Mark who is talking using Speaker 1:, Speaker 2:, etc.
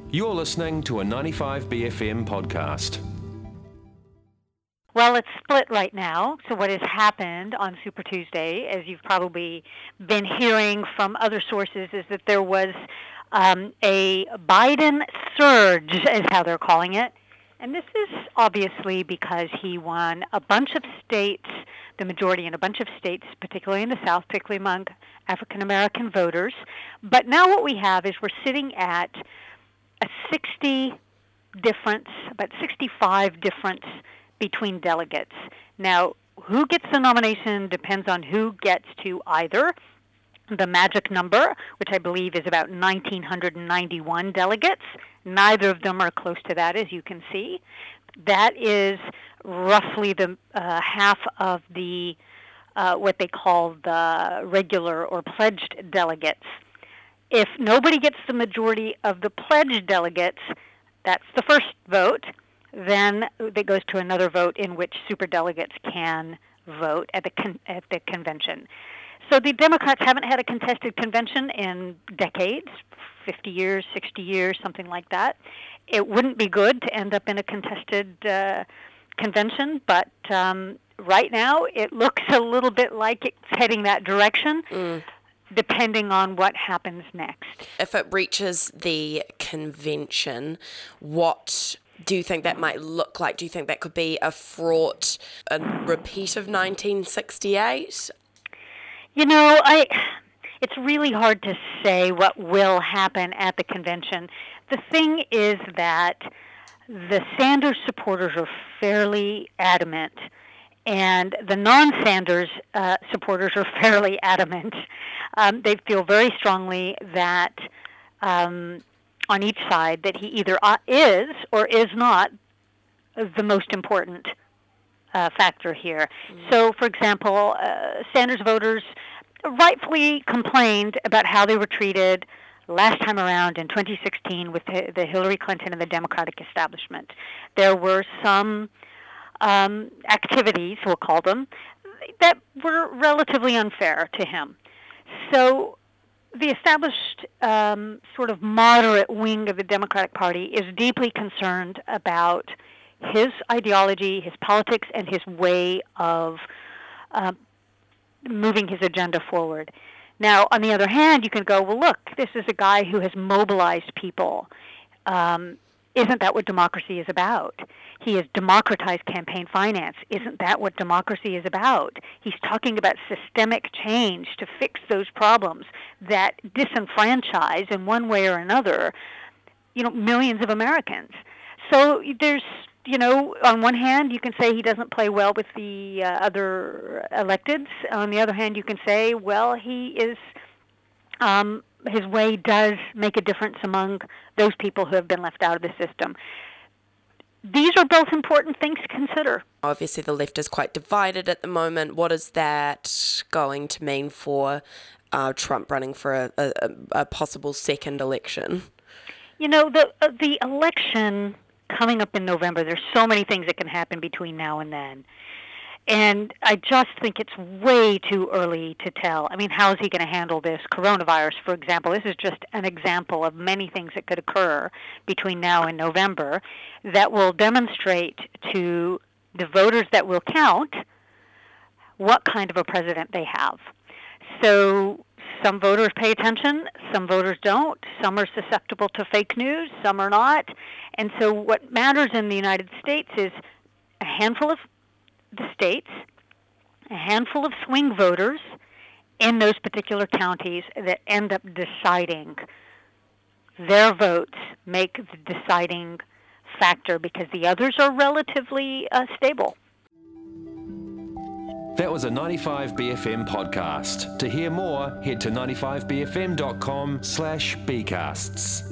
Speaker 1: You're listening to a 95BFM podcast.
Speaker 2: Well, it's split right now. So what has happened on Super Tuesday, as you've probably been hearing from other sources, is that there was a Biden surge, is how they're calling it. And this is obviously because he won a bunch of states, the majority in a bunch of states, particularly in the South, particularly among African-American voters. But now what we have is we're sitting at a 65 difference between delegates. Now, who gets the nomination depends on who gets to either the magic number, which I believe is about 1,991 delegates. Neither of them are close to that, as you can see. That is roughly the half of the what they call the regular or pledged delegates. If nobody gets the majority of the pledged delegates, that's the first vote. Then it goes to another vote in which superdelegates can vote at the convention. So the Democrats haven't had a contested convention in decades, 50 years, 60 years, something like that. It wouldn't be good to end up in a contested convention, but right now it looks a little bit like it's heading that direction. Depending on what happens next.
Speaker 3: If it reaches the convention, what do you think that might look like? Do you think that could be a repeat of 1968?
Speaker 2: You know, it's really hard to say what will happen at the convention. The thing is that the Sanders supporters are fairly adamant, and the non-Sanders supporters are fairly adamant. They feel very strongly that on each side that he either is or is not the most important factor here. So, for example, Sanders voters rightfully complained about how they were treated last time around in 2016 with the Hillary Clinton and the Democratic establishment. There were some activities, we'll call them, that were relatively unfair to him. So the established sort of moderate wing of the Democratic Party is deeply concerned about his ideology, his politics, and his way of moving his agenda forward. Now, on the other hand, you can go, well, look, this is a guy who has mobilized people. Isn't that what democracy is about? He has democratized campaign finance. Isn't that what democracy is about? He's talking about systemic change to fix those problems that disenfranchise in one way or another, millions of Americans. So there's, on one hand, you can say he doesn't play well with the other electeds. On the other hand, you can say, well, he is... his way does make a difference among those people who have been left out of the system. These are both important things to consider.
Speaker 3: Obviously, the left is quite divided at the moment. What is that going to mean for Trump running for a possible second election? The election coming up in November, there's so many things that can happen between now and then. And I just think it's way too early to tell. I mean, how is he going to handle this coronavirus, for example? This is just an example of many things that could occur between now and November that will demonstrate to the voters that will count what kind of a president they have. So some voters pay attention, some voters don't. Some are susceptible to fake news, some are not. And so what matters in the United States is a handful of the states, a handful of swing voters in those particular counties that end up deciding. Their votes make the deciding factor because the others are relatively stable.
Speaker 1: That was a 95BFM podcast. To hear more, head to 95bfm.com/bcasts.